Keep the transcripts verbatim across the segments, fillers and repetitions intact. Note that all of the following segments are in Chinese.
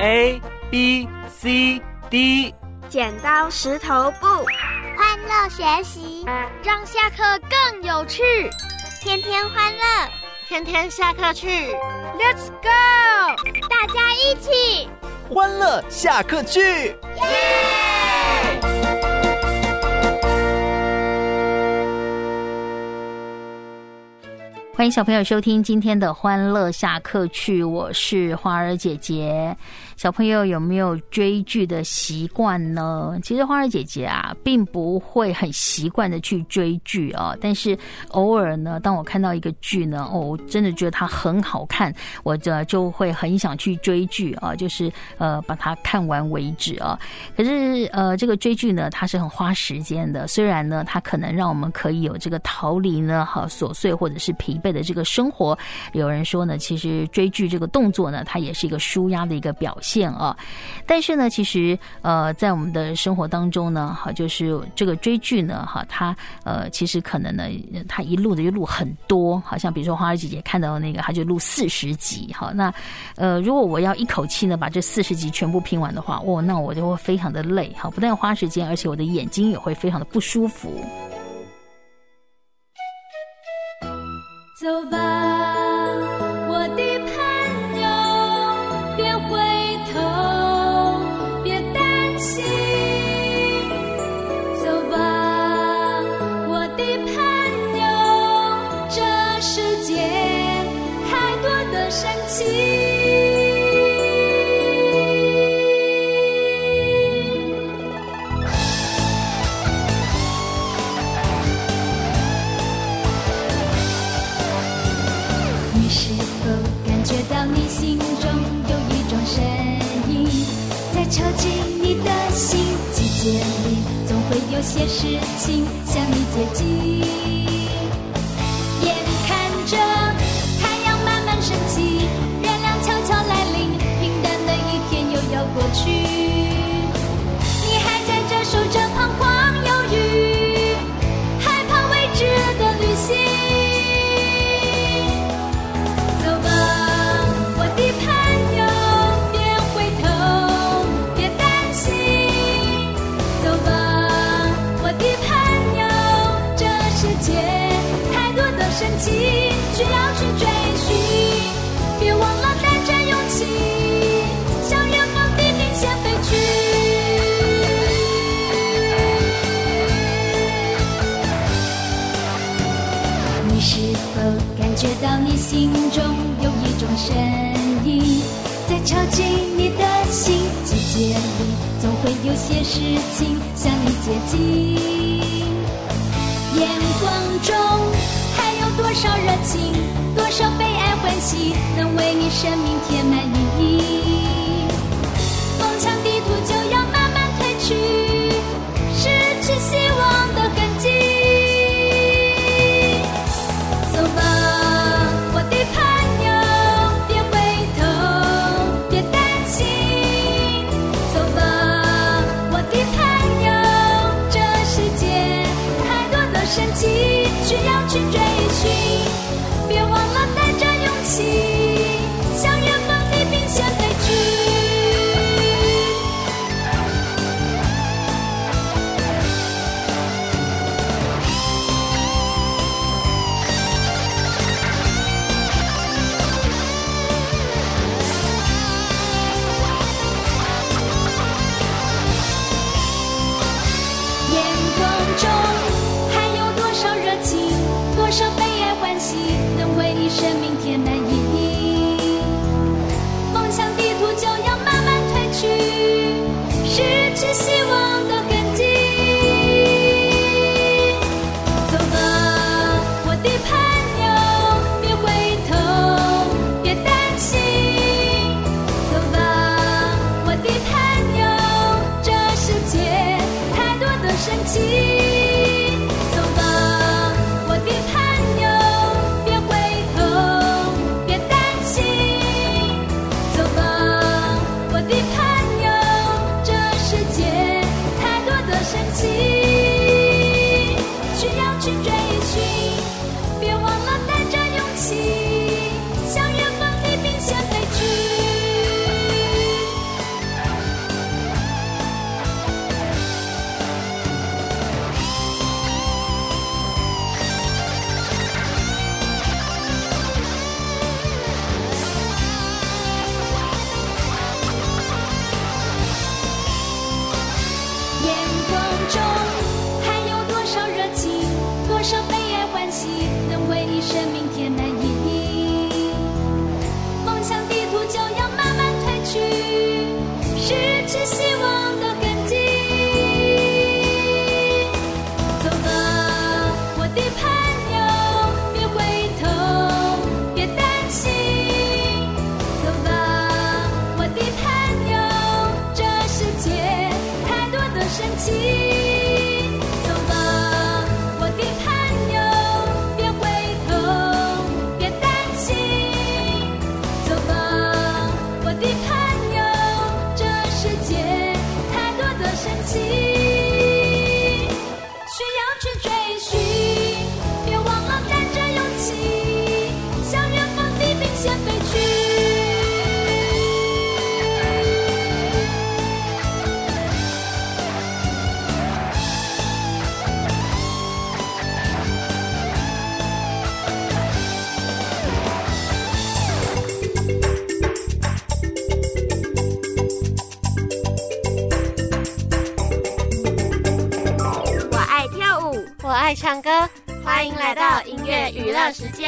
A B C D。 剪刀石头布， 欢乐学习， 让下课更有趣。 天天欢乐， 天天下课去 Let's go！ 大家一起欢乐下课去，耶！ 欢迎小朋友收听今天的欢乐下课去，我是花儿姐姐。小朋友有没有追剧的习惯呢？其实花儿姐姐啊，并不会很习惯的去追剧啊，但是偶尔呢，当我看到一个剧呢，哦，我真的觉得它很好看，我这就会很想去追剧啊，就是呃把它看完为止啊。可是呃这个追剧呢，它是很花时间的，虽然呢，它可能让我们可以有这个逃离呢好琐碎或者是疲惫的这个生活。有人说呢，其实追剧这个动作呢，它也是一个抒压的一个表现啊。但是呢，其实呃，在我们的生活当中呢，哈，就是这个追剧呢，哈，它呃，其实可能呢，它一录的就录很多，好像比如说花儿姐姐看到那个，它就录四十集，好，那呃，如果我要一口气呢把这四十集全部拼完的话，哦，那我就会非常的累，好，不但要花时间，而且我的眼睛也会非常的不舒服。 走吧，我的朋友，别回头，别担心。走吧，我的朋友，这世界太多的神奇。你心中有一种声音在敲击你的心，季节里总会有些事情向你接近。眼看着太阳慢慢升起，月亮悄悄来临，平淡的一天又要过去，你还在这守着彷徨犹豫，害怕未知的旅行。需要去追寻，别忘了带着勇气，向远方的明线飞去。你是否感觉到你心中有一种声音在敲击你的心？季节里总会有些事情向你接近，眼光中多少热情，多少被爱欢喜，能为你生命填满意义。梦想地图就要慢慢褪去，失去希望的痕迹。走吧，我的朋友，别回头，别担心。走吧，我的朋友，这世界太多的神奇，需要去追寻。别忘了带着勇气，向远方的爱唱歌，欢迎来到音乐娱乐时间。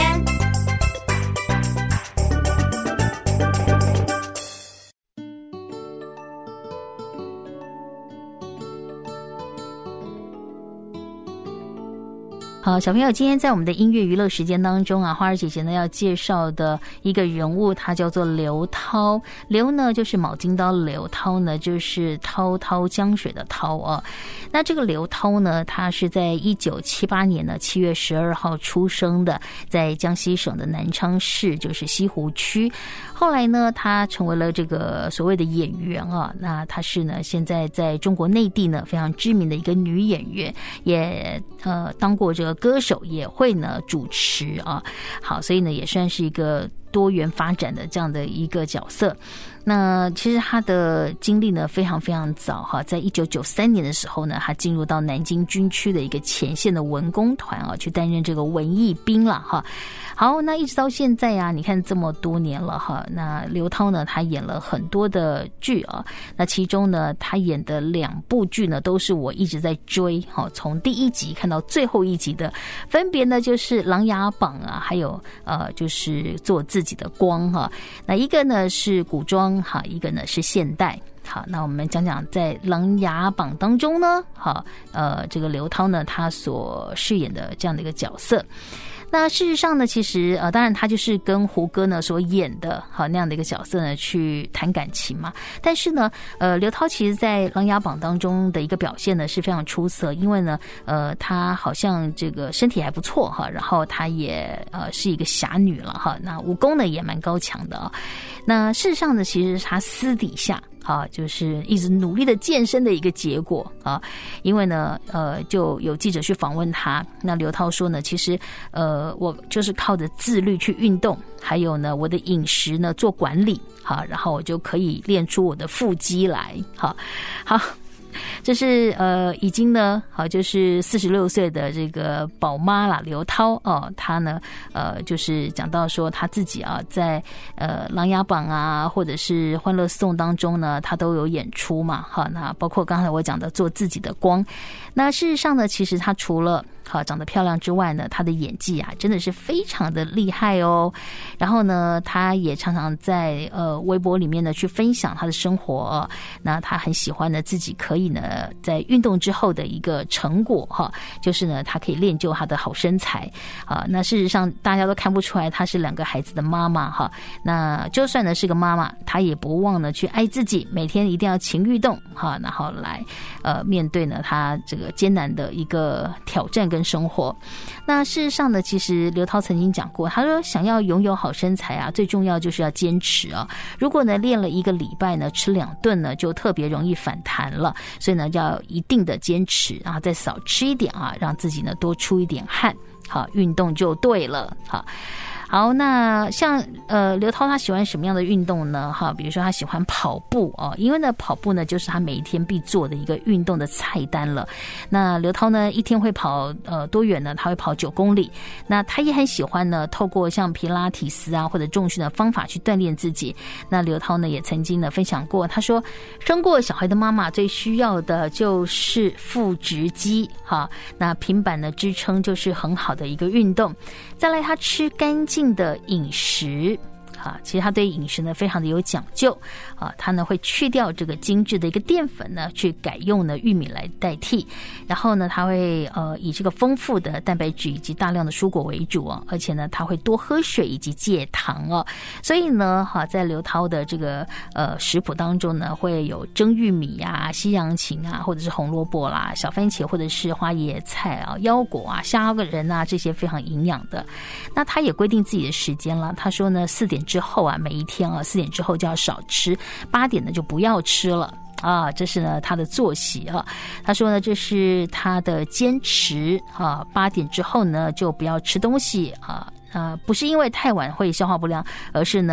好，小朋友，今天在我们的音乐娱乐时间当中啊，花儿姐姐呢要介绍的一个人物，他叫做刘涛。刘呢就是卯金刀刘，涛呢就是滔滔江水的涛啊。那这个刘涛呢，他是在一九七八年呢七月十二号出生的，在江西省的南昌市，就是西湖区。后来呢，他成为了这个所谓的演员啊。那他是呢现在在中国内地呢非常知名的一个女演员，也呃当过这个歌手，也会呢主持啊。好，所以呢也算是一个多元发展的这样的一个角色。那其实他的经历呢非常非常早哈，在一九九三年的时候呢，他进入到南京军区的一个前线的文工团啊，去担任这个文艺兵了哈。好，那一直到现在啊，你看这么多年了哈，那刘涛呢，他演了很多的剧啊，那其中呢，他演的两部剧呢，都是我一直在追哈，从第一集看到最后一集的，分别呢就是《琅琊榜》啊，还有呃就是做自己的光哈。那一个呢是古装哈，一个呢是现代。好，那我们讲讲在《琅琊榜》当中呢，好，呃，这个刘涛呢，他所饰演的这样的一个角色。那事实上呢，其实呃，当然他就是跟胡歌呢所演的好那样的一个角色呢去谈感情嘛。但是呢，呃，刘涛其实在《琅琊榜》当中的一个表现呢是非常出色，因为呢，呃，他好像这个身体还不错哈，然后他也呃是一个侠女了哈，那武功呢也蛮高强的啊。那事实上呢，其实他私底下啊，就是一直努力的健身的一个结果啊，因为呢，呃，就有记者去访问他，那刘涛说呢，其实呃，我就是靠着自律去运动，还有呢，我的饮食呢做管理，好，然后我就可以练出我的腹肌来，好，好。这是呃，已经呢，好，就是四十六岁的这个宝妈啦，刘涛哦，她呢，呃，就是讲到说她自己啊，在呃《琅琊榜》啊，或者是《欢乐颂》当中呢，她都有演出嘛，好，那包括刚才我讲的做自己的光，那事实上呢，其实她除了好长得漂亮之外呢，她的演技啊，真的是非常的厉害哦。然后呢，她也常常在呃微博里面呢去分享她的生活，哦，那她很喜欢呢自己可以呢在运动之后的一个成果哈，就是呢她可以练就她的好身材啊。那事实上大家都看不出来她是两个孩子的妈妈哈。那就算呢是个妈妈，她也不忘呢去爱自己，每天一定要勤运动哈，然后来呃面对呢她这个艰难的一个挑战跟生活。那事实上呢，其实刘涛曾经讲过，他说想要拥有好身材啊，最重要就是要坚持啊。如果呢练了一个礼拜呢，吃两顿呢，就特别容易反弹了。所以呢，就要一定的坚持，然后再少吃一点啊，让自己呢多出一点汗，好，运动就对了，好。好，那像呃刘涛他喜欢什么样的运动呢？哈，比如说他喜欢跑步哦，因为呢跑步呢就是他每一天必做的一个运动的菜单了。那刘涛呢一天会跑呃多远呢？他会跑九公里。那他也很喜欢呢，透过像皮拉提斯啊或者重训的方法去锻炼自己。那刘涛呢也曾经呢分享过，他说生过小孩的妈妈最需要的就是腹直肌哈，那平板的支撑就是很好的一个运动。再来，他吃干净的饮食啊，其实他对饮食呢非常的有讲究啊，他呢会去掉这个精致的一个淀粉呢，去改用呢玉米来代替，然后呢他会呃以这个丰富的蛋白质以及大量的蔬果为主啊，而且呢他会多喝水以及戒糖哦，所以呢哈在刘涛的这个呃食谱当中呢会有蒸玉米啊、西洋芹啊，或者是红萝卜啦、小番茄或者是花椰菜啊、腰果啊、虾仁啊这些非常营养的。那他也规定自己的时间了，他说呢四点之后啊，每一天啊四点之后就要少吃，八点呢就不要吃了啊，这是呢他的作息啊。他说呢这是他的坚持啊，八点之后呢就不要吃东西啊。呃，不是因为太晚会消化不良，而是呢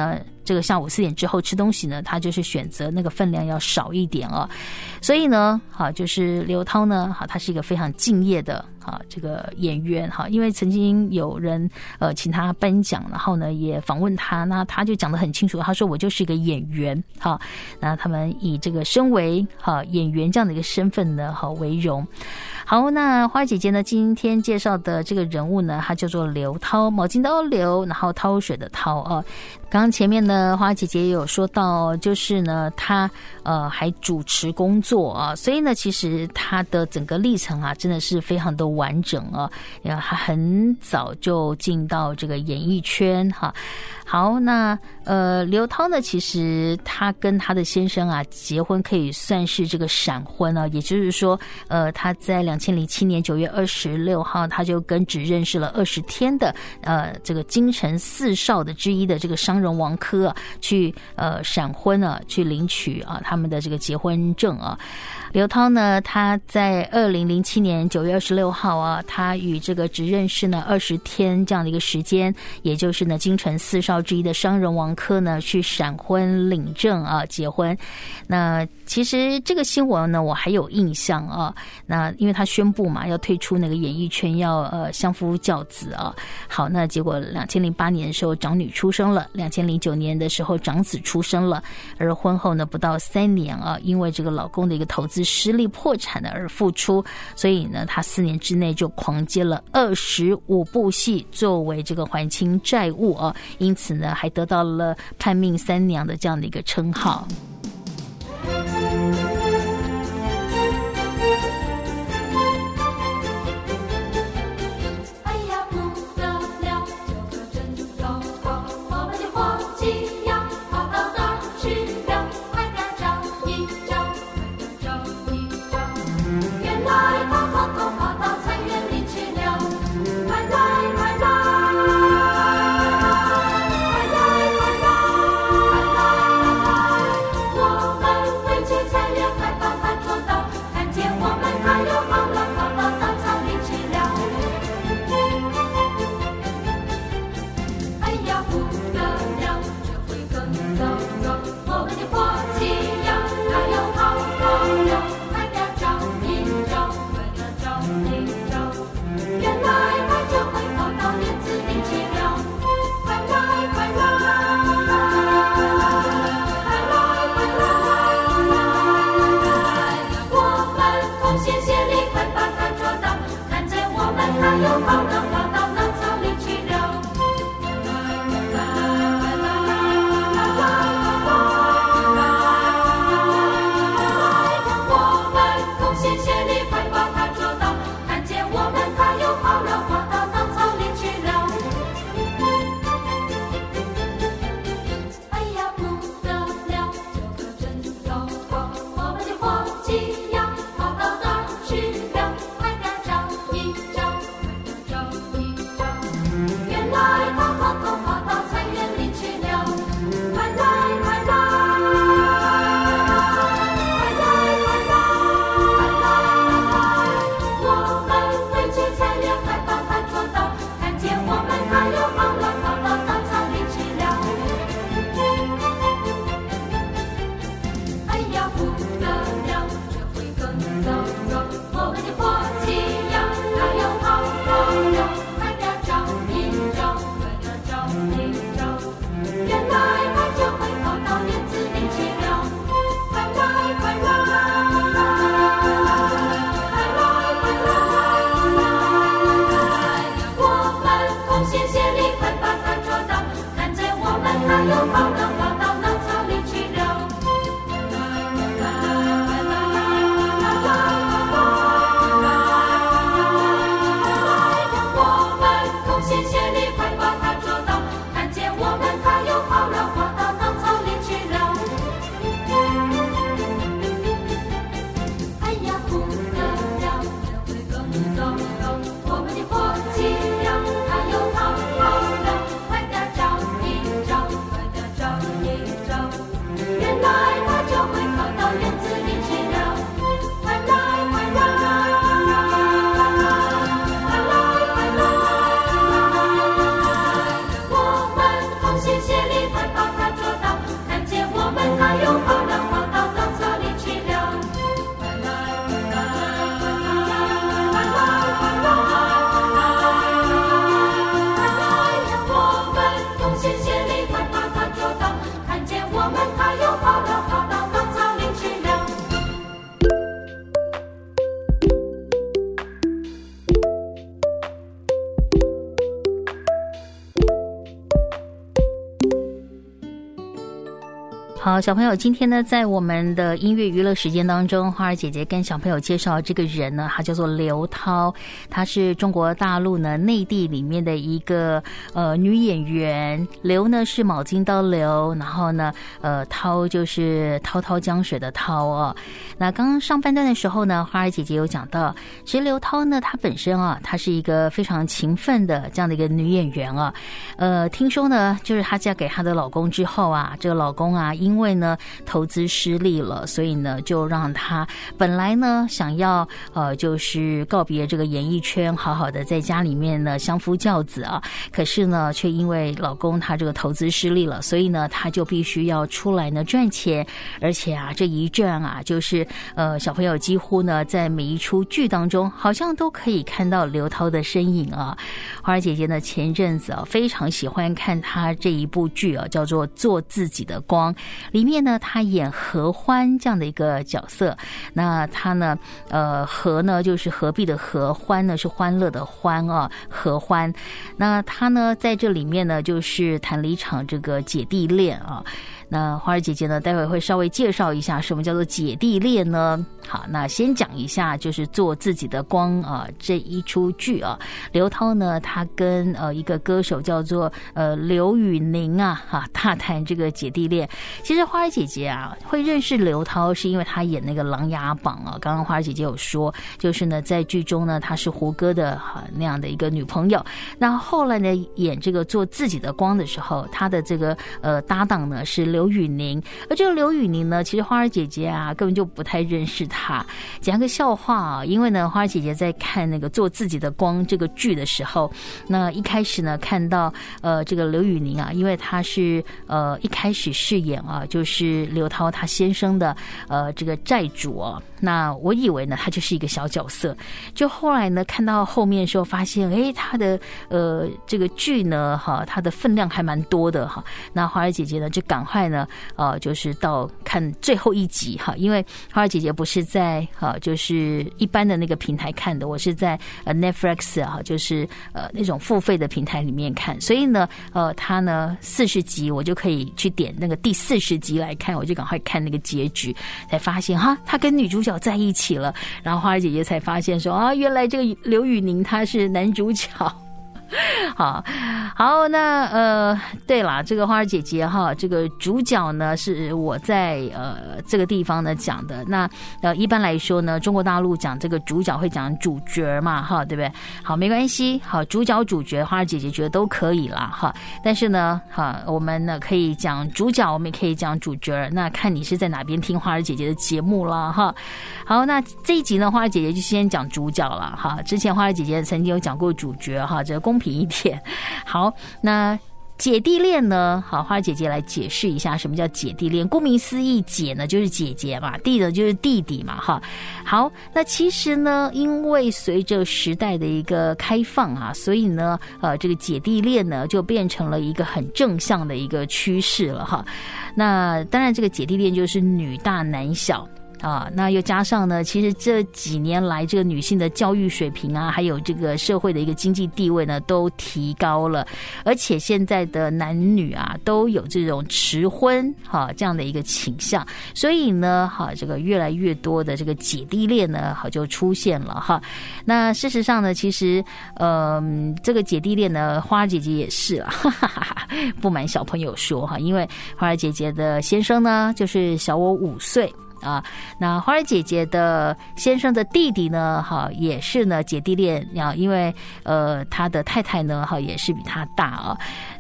这个下午四点之后吃东西呢，他就是选择那个分量要少一点啊。所以呢，好，就是刘涛呢，好，他是一个非常敬业的啊这个演员哈，因为曾经有人呃请他颁奖，然后呢也访问他，那他就讲得很清楚，他说我就是一个演员哈，那他们以这个身为哈演员这样的一个身份呢好为荣。好，那花姐姐呢今天介绍的这个人物呢，他叫做刘涛，毛巾的刘，然后涛水的涛啊。刚刚前面呢，花姐姐也有说到，就是呢，她呃还主持工作啊，所以呢，其实她的整个历程啊，真的是非常的完整啊。呃，她很早就进到这个演艺圈哈。好，那呃，刘涛呢，其实她跟她的先生啊结婚可以算是这个闪婚啊，也就是说，呃，她在两千零七年九月二十六号，她就跟只认识了二十天的呃这个京城四少的之一的这个商人王珂啊，去呃闪婚啊，去领取啊他们的这个结婚证啊。刘涛呢，他在二零零七年九月二十六号啊，他与这个只认识呢二十天这样的一个时间，也就是呢京城四少之一的商人王珂呢去闪婚领证啊结婚。那其实这个新闻呢我还有印象啊，那因为他宣布嘛要退出那个演艺圈，要呃相夫教子啊。好，那结果两千零八年的时候长女出生了，两千零九年的时候长子出生了，而婚后呢不到三年啊，因为这个老公的一个投资失利破产的而复出，所以呢他四年之内就狂接了二十五部戏作为这个还清债务啊，因此呢还得到了叛命三娘的这样的一个称号。 我们会去采莲。 好，小朋友，今天呢，在我们的音乐娱乐时间当中，花儿姐姐跟小朋友介绍这个人呢，他叫做刘涛，她是中国大陆呢内地里面的一个呃女演员。刘呢是卯金刀刘，然后呢，呃，涛就是滔滔江水的涛哦。那刚刚上半段的时候呢，花儿姐姐有讲到，其实刘涛呢，她本身啊，她是一个非常勤奋的这样的一个女演员啊。呃，听说呢，就是她嫁给她的老公之后啊，这个老公啊，因为呢投资失利了，所以呢就让她本来呢想要呃就是告别这个演艺圈，好好的在家里面呢相夫教子啊。可是呢，却因为老公他这个投资失利了，所以呢，她就必须要出来呢赚钱，而且啊，这一赚啊，就是呃小朋友几乎呢在每一出剧当中，好像都可以看到刘涛的身影啊。花儿姐姐呢前阵子啊非常喜欢看她这一部剧啊，叫做《做自己的光》。里面呢，她演何欢这样的一个角色。那她呢，呃，何呢就是何必的何，欢呢是欢乐的欢啊，何欢。那她呢在这里面呢，就是谈了一场这个姐弟恋啊。那花儿姐姐呢，待会会稍微介绍一下什么叫做姐弟恋呢？好，那先讲一下就是做自己的光啊这一出剧啊。刘涛呢，她跟呃一个歌手叫做呃刘宇宁啊，哈，大谈这个姐弟恋。其实花儿姐姐啊会认识刘涛，是因为她演那个《琅琊榜》啊。刚刚花儿姐姐有说，就是呢在剧中呢，她是胡歌的哈、啊、那样的一个女朋友。那后来呢演这个做自己的光的时候，她的这个呃搭档呢是刘宇宁。而这个刘宇宁呢，其实花儿姐姐啊根本就不太认识他。讲个笑话啊，因为呢花儿姐姐在看那个做自己的光这个剧的时候，那一开始呢看到呃这个刘宇宁啊，因为他是呃一开始饰演啊就是刘涛他先生的呃这个债主啊，那我以为呢他就是一个小角色，就后来呢看到后面的时候发现，哎，他的呃这个剧呢哈，他的分量还蛮多的哈。那花儿姐姐呢就赶快呢呃就是到看最后一集哈，因为花儿姐姐不是在呃就是一般的那个平台看的，我是在呃 Netflix 啊，就是呃那种付费的平台里面看，所以呢呃他呢四十集我就可以去点那个第四十集来看，我就赶快看那个结局，才发现哈他跟女主角在一起了，然后花儿姐姐才发现说啊，原来这个刘宇宁他是男主角。好好，那呃，对啦，这个花儿姐姐哈，这个主角呢是我在呃这个地方呢讲的。那呃一般来说呢，中国大陆讲这个主角会讲主角嘛，哈，对不对？好，没关系，好，主角主角花儿姐姐觉得都可以啦，哈。但是呢，哈，我们呢可以讲主角，我们也可以讲主角，那看你是在哪边听花儿姐姐的节目啦，哈。好，那这一集呢，花儿姐姐就先讲主角了，哈。之前花儿姐姐曾经有讲过主角，哈，这个公平一点。好，那姐弟恋呢？好，花儿姐姐来解释一下什么叫姐弟恋。顾名思义，姐呢就是姐姐嘛，弟呢就是弟弟嘛，哈。好，那其实呢，因为随着时代的一个开放啊，所以呢，呃，这个姐弟恋呢就变成了一个很正向的一个趋势了，哈。那当然，这个姐弟恋就是女大男小。啊，那又加上呢，其实这几年来这个女性的教育水平啊，还有这个社会的一个经济地位呢，都提高了，而且现在的男女啊都有这种迟婚哈、啊、这样的一个倾向，所以呢，哈、啊、这个越来越多的这个姐弟恋呢，好就出现了哈。那事实上呢，其实呃这个姐弟恋呢，花儿姐姐也是啊，哈哈哈，不瞒小朋友说哈，因为花儿姐姐的先生呢，就是小我五岁。啊，那花儿姐姐的先生的弟弟呢，哈，也是呢姐弟恋啊，因为呃他的太太呢，哈也是比他大啊，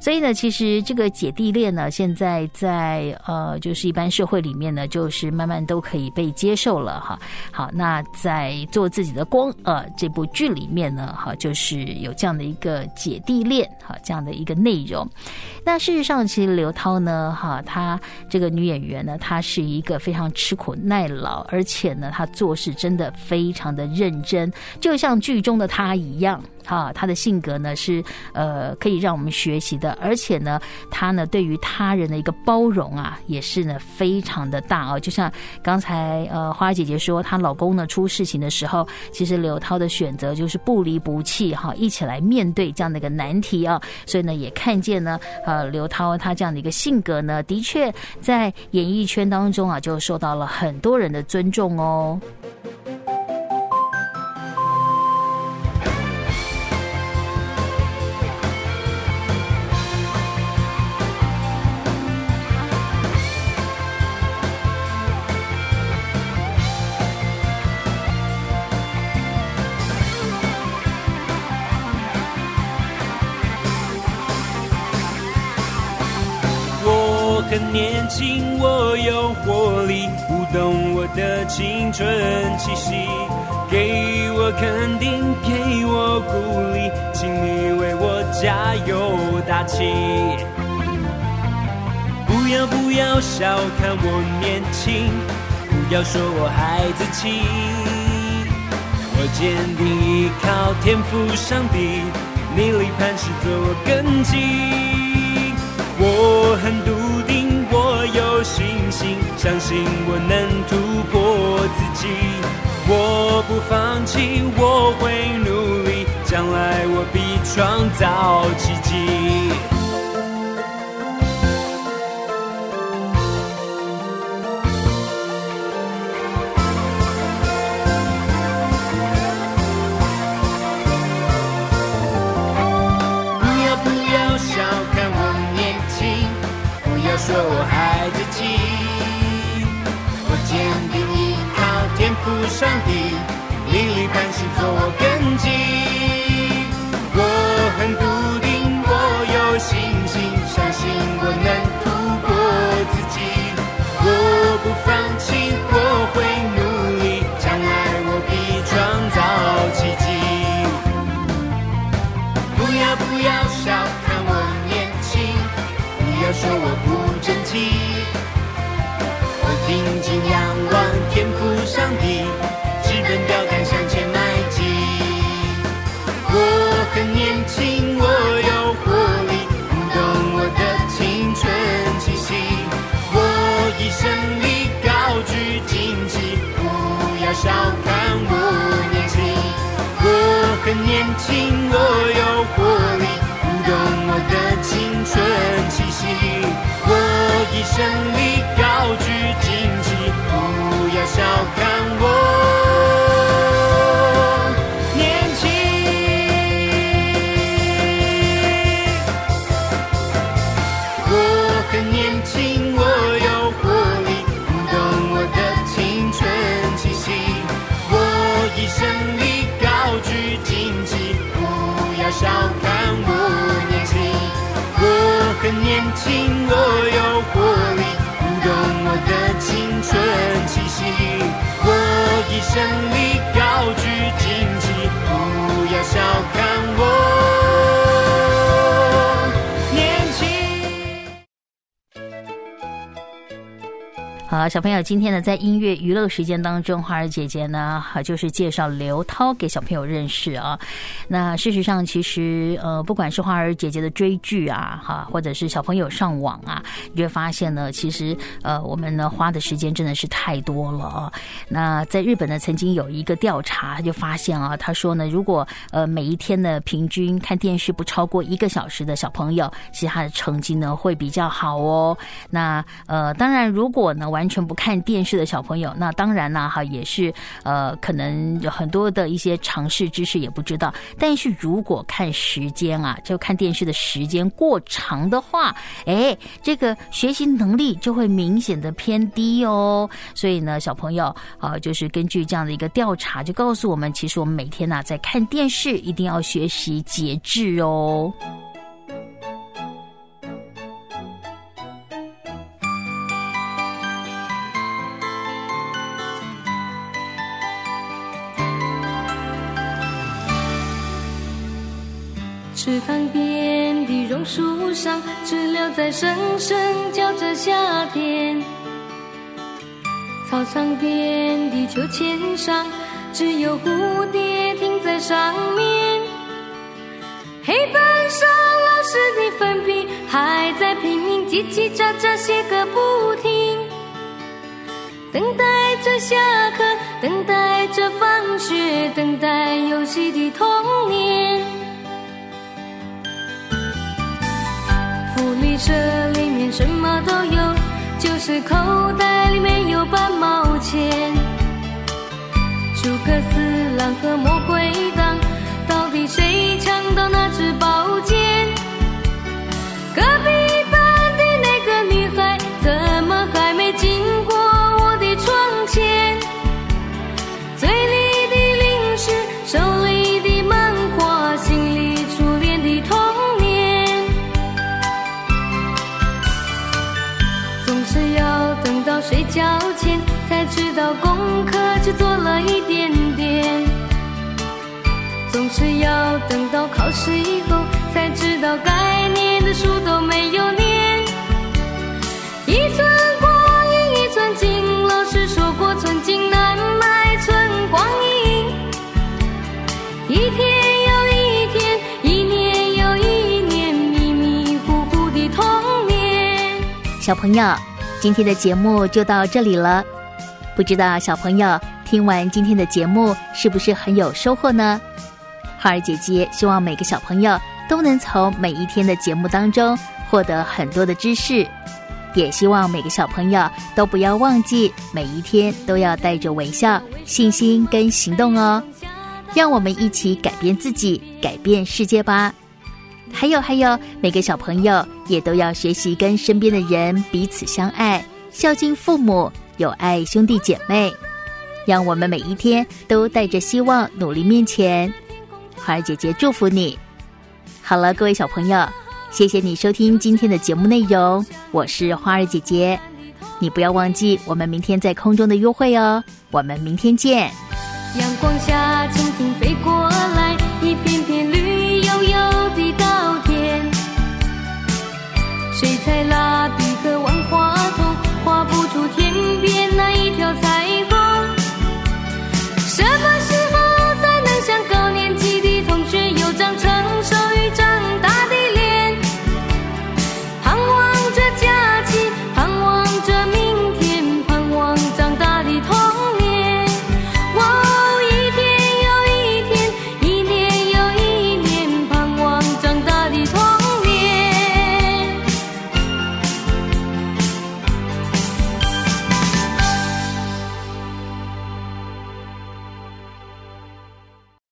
所以呢，其实这个姐弟恋呢，现在在呃，就是一般社会里面呢，就是慢慢都可以被接受了哈。好，那在做自己的光呃这部剧里面呢，哈，就是有这样的一个姐弟恋哈这样的一个内容。那事实上，其实刘涛呢，哈，她这个女演员呢，她是一个非常吃苦耐劳，而且呢，她做事真的非常的认真，就像剧中的她一样。哈，他的性格呢是呃可以让我们学习的，而且呢，他呢对于他人的一个包容啊，也是呢非常的大啊。就像刚才呃花儿姐姐说，她老公呢出事情的时候，其实刘涛的选择就是不离不弃哈，一起来面对这样的一个难题啊。所以呢，也看见呢呃刘涛她这样的一个性格呢，的确在演艺圈当中啊，就受到了很多人的尊重哦。 很年轻，我有活力，舞动我的青春气息，给我肯定，给我鼓励，请你为我加油打气。不要不要小看我年轻，不要说我孩子气，我坚定依靠天赋上帝，逆力磐石做我根基。我很笃定，我有信心，相信我能突破自己。我不放弃，我会努力，将来我必创造奇迹。说我孩子气，我坚定依靠天赋上帝，逆力磐石做我根基。我很笃定，我有信心，相信我能突破自己。我不放弃，我会努力，将来我必创造奇迹。不要不要小看我年轻，不要说我不我定睛仰望天赋上帝，直奔标杆向前迈进。我很年轻，我有活力，舞动我的青春气息。我以胜利高举荆棘，不要小看我年轻。我很年轻，我有活力，舞动我的青春气息。我以胜利高举荆棘，不要小看我年轻。我很年轻，我有活力，舞动我的青春气息。我以胜利高举荆棘，不要小看我年轻。我很年轻，我有活力，舞动我的青春气息。我以胜利高举荆棘，不要小看我年轻。 好，小朋友，今天呢，在音乐娱乐时间当中，花儿姐姐呢，就是介绍刘涛给小朋友认识啊。那事实上，其实呃，不管是花儿姐姐的追剧啊，哈，或者是小朋友上网啊，你就会发现呢，其实呃，我们呢花的时间真的是太多了啊。那在日本呢，曾经有一个调查，就发现啊，他说呢，如果呃每一天呢平均看电视不超过一个小时的小朋友，其实他的成绩呢会比较好哦。那呃，当然，如果呢完全不看电视的小朋友，那当然啦哈，也是呃可能有很多的一些常识知识也不知道。但是如果看时间啊，就看电视的时间过长的话，哎，这个学习能力就会明显的偏低哦。所以呢，小朋友啊、呃，就是根据这样的一个调查，就告诉我们，其实我们每天啊在看电视，一定要学习节制哦。 池塘边的榕树上，知了在声声叫着夏天。操场边的秋千上，只有蝴蝶停在上面。黑板上老师的粉笔还在拼命叽叽喳喳写个不停，等待着下课，等待着放学，等待游戏的童年。福利社里面什么都有，就是口袋里面有半毛钱。诸葛四郎和魔鬼党，到底谁抢到那支宝剑？隔壁班的那个女孩，怎么还没经过我的窗前？嘴里的零食，手里的漫画，心里初恋的童年。总是要等到睡觉前，才知道功课只做了一点点。总是要等到考试以后，才知道该念的书都没有念。一寸光阴一寸金，老师说过寸金难买寸光阴。一天又一天，一年又一年，迷迷糊糊的童年。 小朋友，今天的节目就到这里了。不知道小朋友听完今天的节目是不是很有收获呢？花儿姐姐希望每个小朋友都能从每一天的节目当中获得很多的知识，也希望每个小朋友都不要忘记每一天都要带着微笑、信心跟行动哦。让我们一起改变自己，改变世界吧。还有还有，每个小朋友也都要学习跟身边的人彼此相爱，孝敬父母，有爱兄弟姐妹。让我们每一天都带着希望努力面前。花儿姐姐祝福你。好了，各位小朋友，谢谢你收听今天的节目内容，我是花儿姐姐。你不要忘记我们明天在空中的约会哦，我们明天见。 阳光下蜻蜓飞过来，一片片绿油油的稻田。水彩蜡笔和万花筒画不出天边那一条彩